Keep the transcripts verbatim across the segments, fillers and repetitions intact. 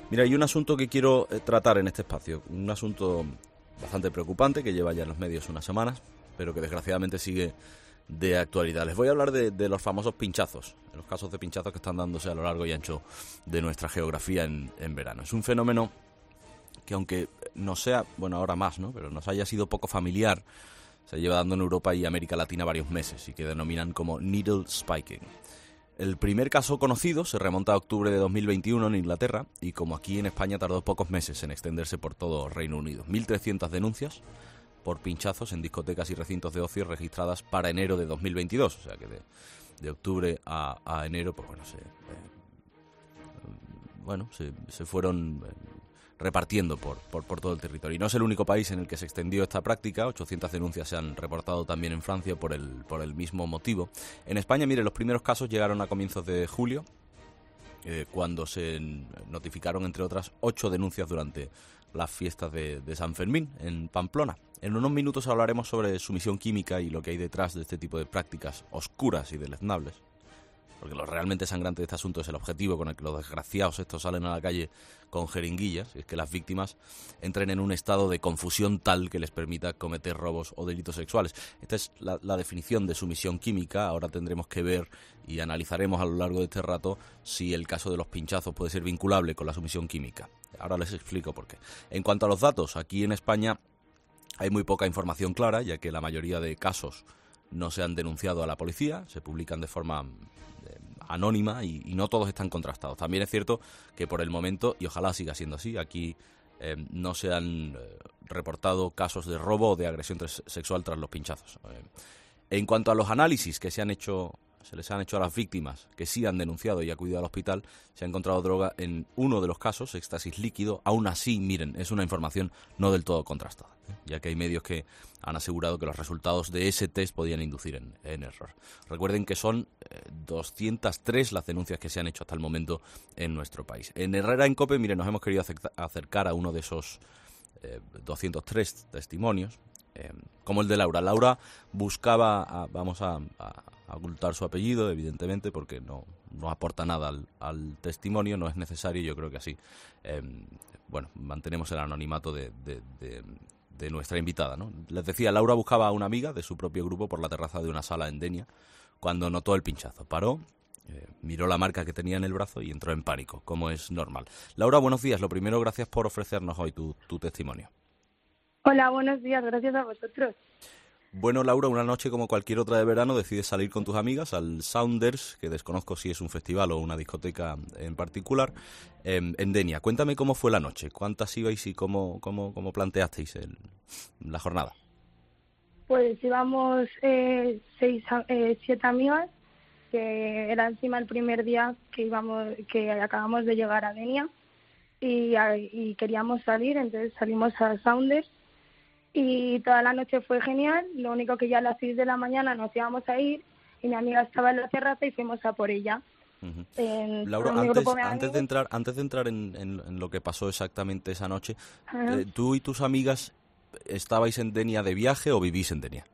Mira, hay un asunto que quiero eh, tratar en este espacio, un asunto bastante preocupante que lleva ya en los medios unas semanas, pero que desgraciadamente sigue de actualidad. Les voy a hablar de, de los famosos pinchazos, los casos de pinchazos que están dándose a lo largo y ancho de nuestra geografía en, en verano. Es un fenómeno que, aunque no sea, bueno, ahora más, ¿no?, pero nos haya sido poco familiar, se lleva dando en Europa y América Latina varios meses y que denominan como needle spiking. El primer caso conocido se remonta a octubre de dos mil veintiuno en Inglaterra y, como aquí en España, tardó pocos meses en extenderse por todo Reino Unido. mil trescientas denuncias por pinchazos en discotecas y recintos de ocio registradas para enero de dos mil veintidós, o sea que de, de octubre a, a enero, pues bueno, se, eh, bueno, se, se fueron eh, repartiendo por, por, por todo el territorio. Y no es el único país en el que se extendió esta práctica. ochocientas denuncias se han reportado también en Francia por el, por el mismo motivo. En España, mire, los primeros casos llegaron a comienzos de julio, eh, cuando se notificaron, entre otras, ocho denuncias durante las fiestas de, de San Fermín en Pamplona. En unos minutos hablaremos sobre sumisión química y lo que hay detrás de este tipo de prácticas oscuras y deleznables. Porque lo realmente sangrante de este asunto es el objetivo con el que los desgraciados estos salen a la calle con jeringuillas, y es que las víctimas entren en un estado de confusión tal que les permita cometer robos o delitos sexuales. Esta es la, la definición de sumisión química. Ahora tendremos que ver y analizaremos a lo largo de este rato si el caso de los pinchazos puede ser vinculable con la sumisión química. Ahora les explico por qué. En cuanto a los datos, aquí en España hay muy poca información clara, ya que la mayoría de casos no se han denunciado a la policía, se publican de forma eh, anónima y, y no todos están contrastados. También es cierto que por el momento, y ojalá siga siendo así, aquí eh, no se han eh, reportado casos de robo o de agresión tres, sexual tras los pinchazos. Eh, en cuanto a los análisis que se han hecho, se les han hecho a las víctimas que sí han denunciado y acudido al hospital, se ha encontrado droga en uno de los casos, éxtasis líquido. Aún así, miren, es una información no del todo contrastada, ¿eh? Ya que hay medios que han asegurado que los resultados de ese test podían inducir en, en error. Recuerden que son eh, doscientas tres las denuncias que se han hecho hasta el momento en nuestro país. En Herrera en COPE, miren, nos hemos querido acercar a uno de esos eh, doscientos tres testimonios, eh, como el de Laura. Laura buscaba, a, vamos a, a, a ocultar su apellido, evidentemente, porque no, no aporta nada al, al testimonio, no es necesario. Yo creo que así, eh, bueno, mantenemos el anonimato de, de, de, de nuestra invitada, ¿no? Les decía, Laura buscaba a una amiga de su propio grupo por la terraza de una sala en Denia cuando notó el pinchazo. Paró, eh, miró la marca que tenía en el brazo y entró en pánico, como es normal. Laura, buenos días. Lo primero, gracias por ofrecernos hoy tu, tu testimonio. Hola, buenos días. Gracias a vosotros. Bueno, Laura, una noche como cualquier otra de verano decides salir con tus amigas al Sounders, que desconozco si es un festival o una discoteca en particular, en, en Denia. Cuéntame cómo fue la noche, cuántas ibais y cómo, cómo, cómo planteasteis el, la jornada. Pues íbamos eh, seis, eh, siete amigas, que era encima el primer día que íbamos, que acabamos de llegar a Denia, y, y queríamos salir, entonces salimos a Sounders. Y toda la noche fue genial. Lo único que ya a las seis de la mañana nos íbamos a ir y mi amiga estaba en la terraza y fuimos a por ella. Uh-huh. En, Laura, en antes, de antes de entrar, antes de entrar en, en, en lo que pasó exactamente esa noche, uh-huh. eh, ¿tú y tus amigas estabais en Denia de viaje o vivís en Denia?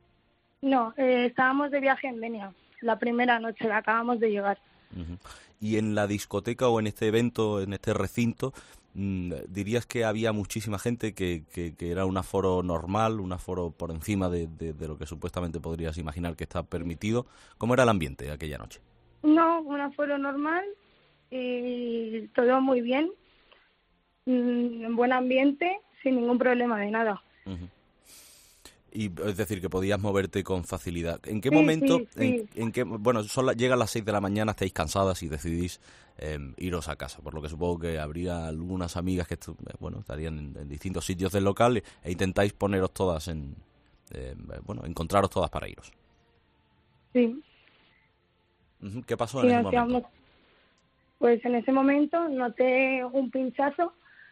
No, eh, estábamos de viaje en Denia. La primera noche, acabamos de llegar. Uh-huh. Y en la discoteca o en este evento, en este recinto, ¿dirías que había muchísima gente, que, que, que era un aforo normal, un aforo por encima de, de, de lo que supuestamente podrías imaginar que está permitido? ¿Cómo era el ambiente aquella noche? No, un aforo normal y todo muy bien, en buen ambiente, sin ningún problema de nada. Uh-huh. Y es decir, que podías moverte con facilidad. ¿En qué sí, momento, sí, sí. En, en qué, bueno, son la, llegan las seis de la mañana, estáis cansadas y decidís eh, iros a casa? Por lo que supongo que habría algunas amigas que estu, bueno, estarían en, en distintos sitios del local e intentáis poneros todas en, eh, bueno, encontraros todas para iros. Sí. Uh-huh. ¿Qué pasó sí, en ese momento? Hacíamos, pues en ese momento noté un pinchazo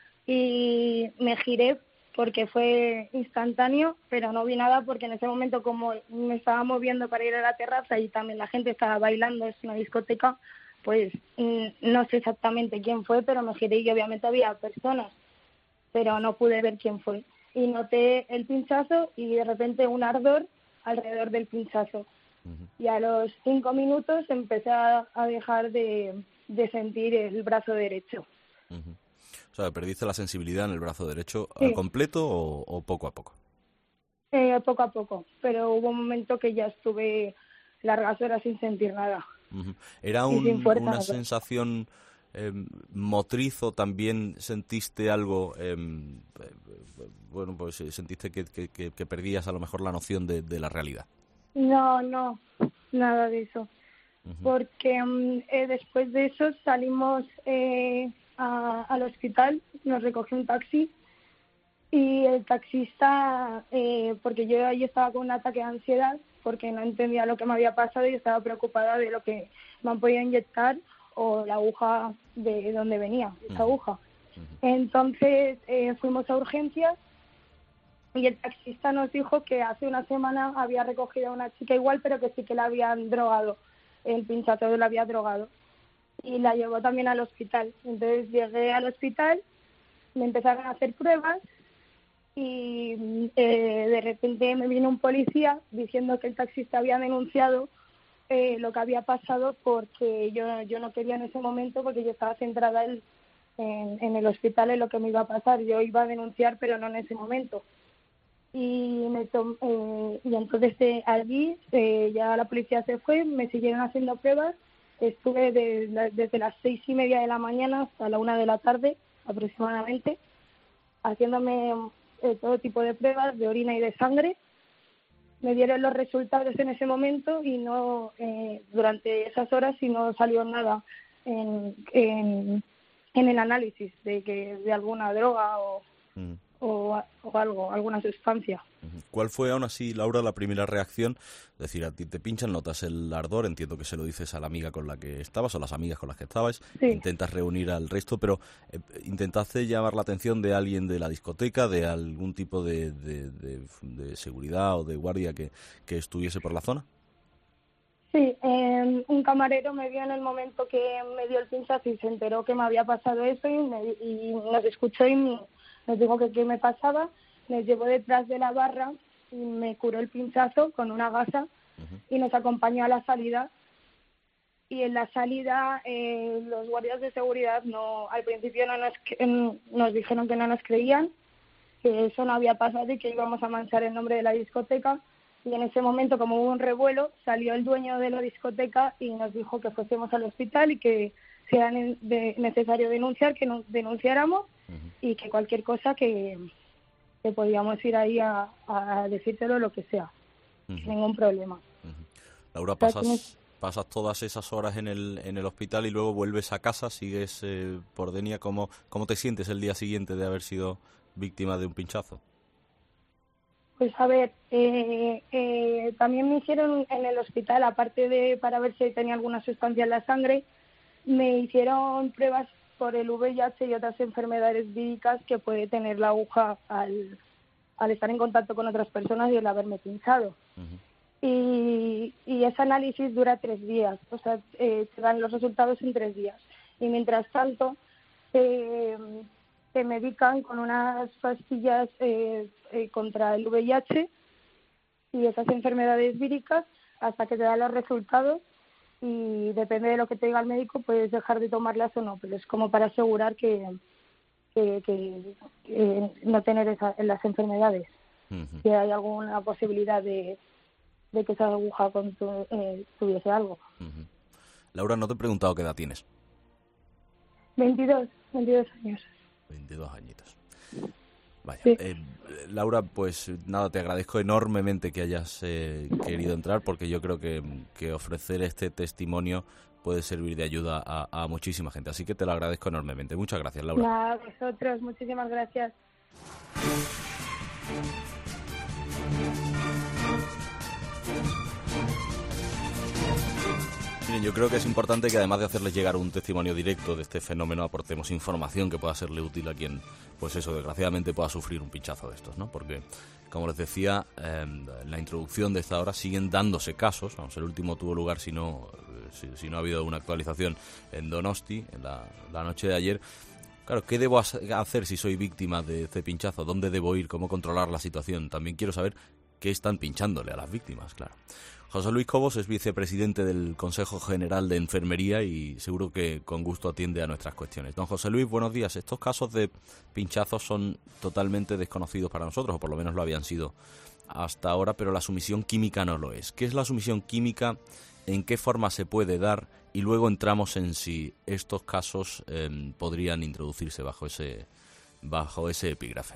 y me giré, porque fue instantáneo, pero no vi nada porque en ese momento, como me estaba moviendo para ir a la terraza y también la gente estaba bailando, es una discoteca, pues no sé exactamente quién fue, pero me giré y obviamente había personas, pero no pude ver quién fue. Y noté el pinchazo y de repente un ardor alrededor del pinchazo. Uh-huh. Y a los cinco minutos empecé a, a dejar de, de sentir el brazo derecho. Uh-huh. O sea, ¿perdiste la sensibilidad en el brazo derecho Sí. al completo o, o poco a poco? Eh, poco a poco, pero hubo un momento que ya estuve largas horas sin sentir nada. Uh-huh. ¿Era y sin un, fuerza, una ¿no? sensación eh, motriz o también sentiste algo, eh, bueno, pues eh, sentiste que, que, que, que perdías a lo mejor la noción de, de la realidad? No, no, nada de eso. Uh-huh. Porque um, eh, después de eso salimos eh, a, al hospital, nos recogió un taxi y el taxista, eh, porque yo ahí estaba con un ataque de ansiedad porque no entendía lo que me había pasado y estaba preocupada de lo que me han podido inyectar o la aguja de donde venía, esa Uh-huh. aguja. Entonces eh, fuimos a urgencias y el taxista nos dijo que hace una semana había recogido a una chica igual, pero que sí que la habían drogado, el pinchazo la había drogado. Y la llevó también al hospital. Entonces llegué al hospital, me empezaron a hacer pruebas y eh, de repente me vino un policía diciendo que el taxista había denunciado eh, lo que había pasado porque yo, yo no quería en ese momento, porque yo estaba centrada en, en, en el hospital en lo que me iba a pasar. Yo iba a denunciar, pero no en ese momento. Y, me tom- eh, y entonces eh, allí eh, ya la policía se fue, me siguieron haciendo pruebas, estuve de, la- desde las seis y media de la mañana hasta la una de la tarde aproximadamente, haciéndome eh, todo tipo de pruebas de orina y de sangre. Me dieron los resultados en ese momento y no eh, durante esas horas y no salió nada en, en, en el análisis de que de alguna droga o Mm. o, o algo, alguna sustancia. ¿Cuál fue aún así, Laura, la primera reacción? Es decir, a ti te pinchan, notas el ardor, entiendo que se lo dices a la amiga con la que estabas o las amigas con las que estabas, Sí. intentas reunir al resto, pero eh, ¿intentaste llamar la atención de alguien de la discoteca, de algún tipo de, de, de, de seguridad o de guardia que, que estuviese por la zona? Sí, eh, un camarero me vio en el momento que me dio el pinchazo y se enteró que me había pasado eso y, me, y nos escuchó y me, nos dijo que qué me pasaba, me llevó detrás de la barra y me curó el pinchazo con una gasa uh-huh. y nos acompañó a la salida. Y en la salida eh, los guardias de seguridad no, al principio no nos, nos dijeron que no nos creían, que eso no había pasado y que íbamos a manchar el nombre de la discoteca. Y en ese momento, como hubo un revuelo, salió el dueño de la discoteca y nos dijo que fuésemos al hospital y que si era de necesario denunciar, que nos denunciáramos uh-huh. y que cualquier cosa que, que podíamos ir ahí a, a decírselo, lo que sea, uh-huh. sin ningún problema. Uh-huh. Laura, pasas, pasas todas esas horas en el, en el hospital y luego vuelves a casa, sigues eh, por Denia. ¿Cómo, ¿Cómo te sientes el día siguiente de haber sido víctima de un pinchazo? Pues a ver, eh, eh, también me hicieron en el hospital, aparte de para ver si tenía alguna sustancia en la sangre, me hicieron pruebas por el V I H y otras enfermedades víricas que puede tener la aguja al, al estar en contacto con otras personas y el haberme pinchado. Uh-huh. Y, y ese análisis dura tres días, o sea, eh, se dan los resultados en tres días. Y mientras tanto, eh, te medican con unas pastillas eh, eh, contra el V I H y esas enfermedades víricas hasta que te dan los resultados y depende de lo que te diga el médico puedes dejar de tomarlas o no, pero es como para asegurar que, que, que, que no tener esa, las enfermedades, uh-huh. que hay alguna posibilidad de, de que esa aguja con tu, eh, tuviese algo. Uh-huh. Laura, no te he preguntado qué edad tienes. veintidós, veintidós años. veintidós añitos. Vaya. Sí. Eh, Laura, pues nada, te agradezco enormemente que hayas eh, querido entrar porque yo creo que, que ofrecer este testimonio puede servir de ayuda a, a muchísima gente. Así que te lo agradezco enormemente. Muchas gracias, Laura. A vosotros, muchísimas gracias. Miren, yo creo que es importante que además de hacerles llegar un testimonio directo de este fenómeno, aportemos información que pueda serle útil a quien, pues eso, desgraciadamente pueda sufrir un pinchazo de estos, ¿no? Porque, como les decía, eh, en la introducción de esta hora siguen dándose casos, vamos, el último tuvo lugar, si no, si, si no ha habido una actualización, en Donosti, en la, la noche de ayer. Claro, ¿qué debo hacer si soy víctima de este pinchazo? ¿Dónde debo ir? ¿Cómo controlar la situación? También quiero saber qué están pinchándole a las víctimas, claro. José Luis Cobos es vicepresidente del Consejo General de Enfermería y seguro que con gusto atiende a nuestras cuestiones. Don José Luis, buenos días. Estos casos de pinchazos son totalmente desconocidos para nosotros, o por lo menos lo habían sido hasta ahora, pero la sumisión química no lo es. ¿Qué es la sumisión química? ¿En qué forma se puede dar? Y luego entramos en si estos casos eh, podrían introducirse bajo ese, bajo ese epígrafe.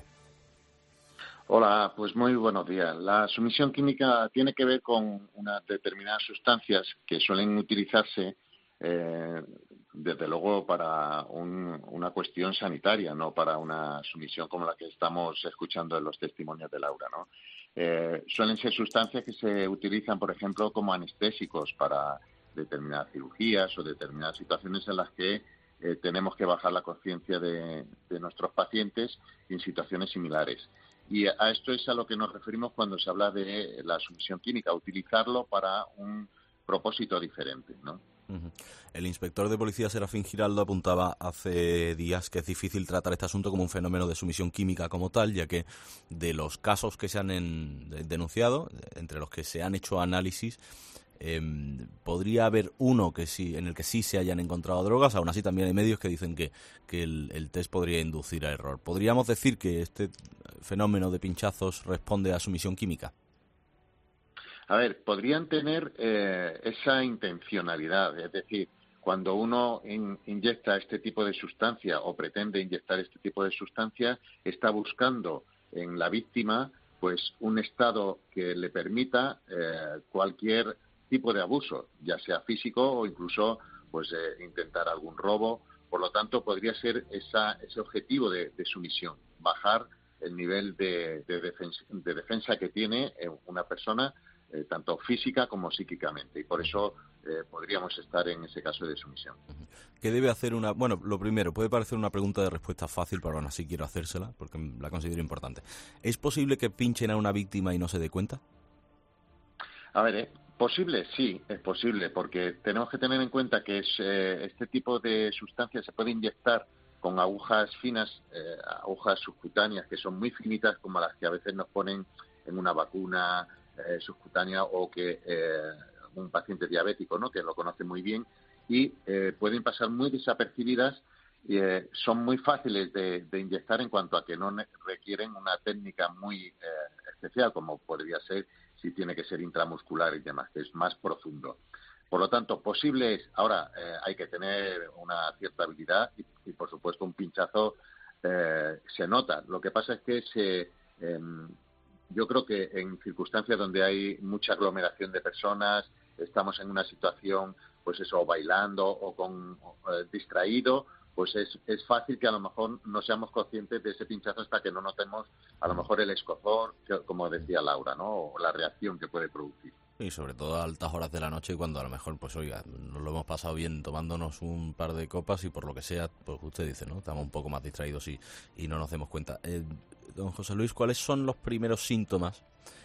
Hola, pues muy buenos días. La sumisión química tiene que ver con unas determinadas sustancias que suelen utilizarse, eh, desde luego, para un, una cuestión sanitaria, no para una sumisión como la que estamos escuchando en los testimonios de Laura, ¿no? Eh, suelen ser sustancias que se utilizan, por ejemplo, como anestésicos para determinadas cirugías o determinadas situaciones en las que eh, tenemos que bajar la conciencia de, de nuestros pacientes en situaciones similares. Y a esto es a lo que nos referimos cuando se habla de la sumisión química, utilizarlo para un propósito diferente, ¿no? Uh-huh. El inspector de policía Serafín Giraldo apuntaba hace días que es difícil tratar este asunto como un fenómeno de sumisión química como tal, ya que de los casos que se han en, denunciado, entre los que se han hecho análisis, eh, podría haber uno que sí, en el que sí se hayan encontrado drogas. Aún así también hay medios que dicen que, que el, el test podría inducir a error. ¿Podríamos decir que este fenómeno de pinchazos responde a sumisión química? A ver, podrían tener eh, esa intencionalidad, es decir, cuando uno in, inyecta este tipo de sustancia o pretende inyectar este tipo de sustancia, está buscando en la víctima pues un estado que le permita eh, cualquier tipo de abuso, ya sea físico o incluso pues eh, intentar algún robo. Por lo tanto, podría ser esa, ese objetivo de, de sumisión, bajar el nivel de, de, defensa, de defensa que tiene una persona, eh, tanto física como psíquicamente. Y por eso eh, podríamos estar en ese caso de sumisión. ¿Qué debe hacer una...? Bueno, lo primero, puede parecer una pregunta de respuesta fácil, pero aún así quiero hacérsela, porque la considero importante. ¿Es posible que pinchen a una víctima y no se dé cuenta? A ver, ¿eh? Posible, sí, es posible, porque tenemos que tener en cuenta que es, eh, este tipo de sustancias se puede inyectar con agujas finas, eh, agujas subcutáneas que son muy finitas, como las que a veces nos ponen en una vacuna eh, subcutánea o que eh, un paciente diabético, ¿no?, que lo conoce muy bien, y eh, pueden pasar muy desapercibidas. Eh, son muy fáciles de, de inyectar en cuanto a que no requieren una técnica muy eh, especial, como podría ser si tiene que ser intramuscular y demás, que es más profundo. Por lo tanto, posible es. Ahora, eh, hay que tener una cierta habilidad y, y por supuesto, un pinchazo eh, se nota. Lo que pasa es que se, eh, yo creo que en circunstancias donde hay mucha aglomeración de personas, estamos en una situación, pues eso, bailando o con eh, distraído, pues es, es fácil que a lo mejor no seamos conscientes de ese pinchazo hasta que no notemos a lo mejor el escozor, que, como decía Laura, ¿no?, o la reacción que puede producir. Y sobre todo a altas horas de la noche, cuando a lo mejor, pues oiga, nos lo hemos pasado bien tomándonos un par de copas y por lo que sea, pues usted dice, ¿no?, estamos un poco más distraídos y, y no nos damos cuenta. Eh, don José Luis, ¿cuáles son los primeros síntomas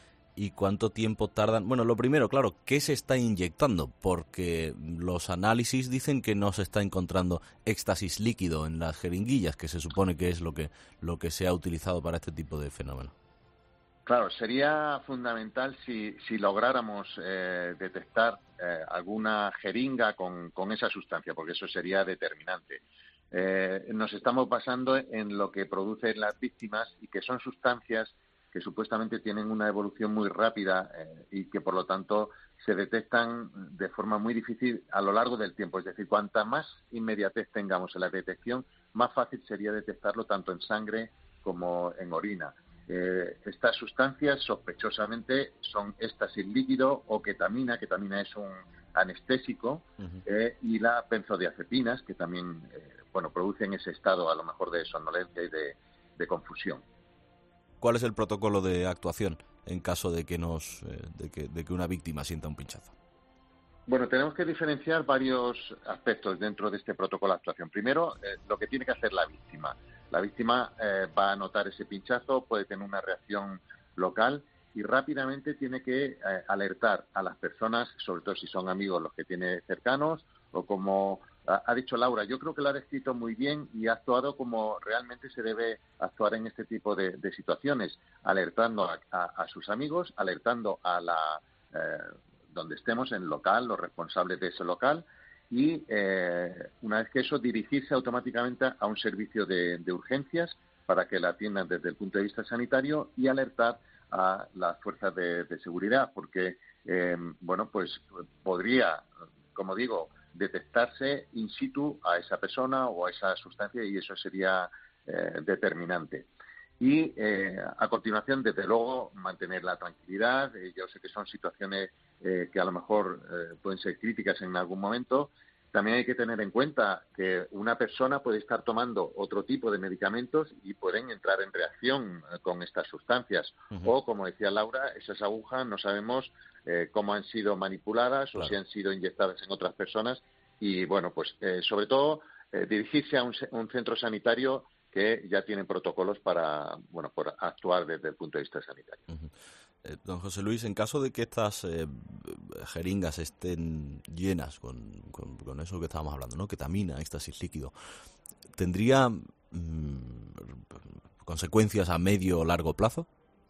y cuánto tiempo tardan? Bueno, lo primero, claro, ¿qué se está inyectando? Porque los análisis dicen que no se está encontrando éxtasis líquido en las jeringuillas, que se supone que es lo que, lo que se ha utilizado para este tipo de fenómeno. Claro, sería fundamental si, si lográramos eh, detectar eh, alguna jeringa con, con esa sustancia, porque eso sería determinante. Eh, nos estamos basando en lo que producen las víctimas y que son sustancias que supuestamente tienen una evolución muy rápida eh, y que, por lo tanto, se detectan de forma muy difícil a lo largo del tiempo. Es decir, cuanta más inmediatez tengamos en la detección, más fácil sería detectarlo tanto en sangre como en orina. Eh, estas sustancias sospechosamente son éxtasis líquido o ketamina, ketamina es un anestésico, uh-huh. eh, y las benzodiazepinas, que también eh, bueno, producen ese estado a lo mejor de somnolencia y de, de confusión. ¿Cuál es el protocolo de actuación en caso de que nos eh, de, que, de que una víctima sienta un pinchazo? Bueno, tenemos que diferenciar varios aspectos dentro de este protocolo de actuación. Primero, eh, lo que tiene que hacer la víctima. La víctima eh, va a notar ese pinchazo, puede tener una reacción local y rápidamente tiene que eh, alertar a las personas, sobre todo si son amigos los que tiene cercanos, o como ha, ha dicho Laura, yo creo que lo ha descrito muy bien y ha actuado como realmente se debe actuar en este tipo de, de situaciones, alertando a, a, a sus amigos, alertando a la... Eh, donde estemos, en el local, los responsables de ese local, y eh, una vez que eso, dirigirse automáticamente a un servicio de, de urgencias para que la atiendan desde el punto de vista sanitario y alertar a las fuerzas de, de seguridad, porque, eh, bueno, pues podría, como digo, detectarse in situ a esa persona o a esa sustancia, y eso sería eh, determinante. Y eh, a continuación, desde luego, mantener la tranquilidad. Eh, yo sé que son situaciones eh, que a lo mejor eh, pueden ser críticas en algún momento. También hay que tener en cuenta que una persona puede estar tomando otro tipo de medicamentos y pueden entrar en reacción eh, con estas sustancias. Uh-huh. O, como decía Laura, esas agujas no sabemos eh, cómo han sido manipuladas, claro, o si han sido inyectadas en otras personas. Y, bueno, pues eh, sobre todo eh, dirigirse a un, un centro sanitario que ya tienen protocolos para, bueno, por actuar desde el punto de vista sanitario. Uh-huh. Eh, don José Luis, en caso de que estas eh, jeringas estén llenas con, con, con eso que estábamos hablando, ¿no? Ketamina, éxtasis líquido, ¿tendría mmm, consecuencias a medio o largo plazo?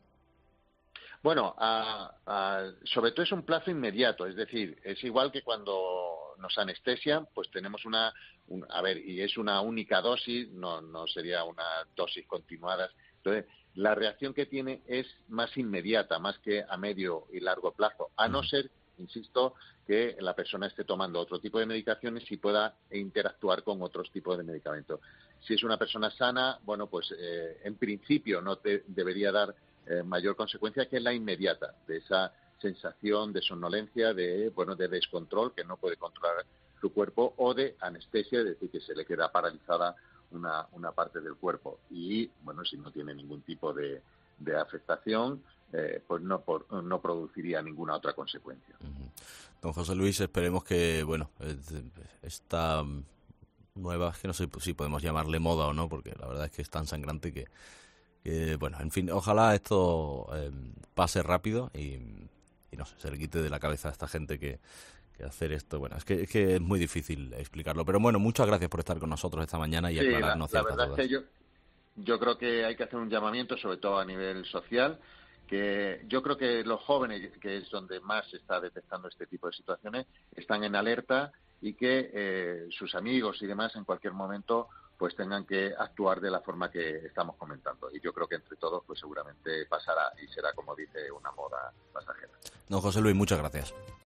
Bueno, a, a, sobre todo es un plazo inmediato, es decir, es igual que cuando nos anestesian, pues tenemos una, un, a ver, y es una única dosis, no, no sería una dosis continuadas. Entonces, la reacción que tiene es más inmediata, más que a medio y largo plazo, a no ser, insisto, que la persona esté tomando otro tipo de medicaciones y pueda interactuar con otros tipos de medicamentos. Si es una persona sana, bueno, pues eh, en principio no te debería dar Eh, mayor consecuencia que la inmediata, de esa sensación de somnolencia, de bueno de descontrol, que no puede controlar su cuerpo, o de anestesia, es decir, que se le queda paralizada una, una parte del cuerpo. Y, bueno, si no tiene ningún tipo de, de afectación, eh, pues no, por, no produciría ninguna otra consecuencia. Uh-huh. Don José Luis, esperemos que, bueno, esta nueva, que no sé si podemos llamarle moda o no, porque la verdad es que es tan sangrante que Que, bueno, en fin, ojalá esto eh, pase rápido y, y no sé, se le quite de la cabeza a esta gente que, que hacer esto, bueno, es que, es que es muy difícil explicarlo, pero bueno, muchas gracias por estar con nosotros esta mañana y sí, aclararnos la, la ciertas verdad dudas. Es que yo, yo creo que hay que hacer un llamamiento, sobre todo a nivel social, que yo creo que los jóvenes, que es donde más se está detectando este tipo de situaciones, están en alerta y que eh, sus amigos y demás en cualquier momento pues tengan que actuar de la forma que estamos comentando. Y yo creo que entre todos pues seguramente pasará y será, como dice, una moda pasajera. Don José Luis, muchas gracias.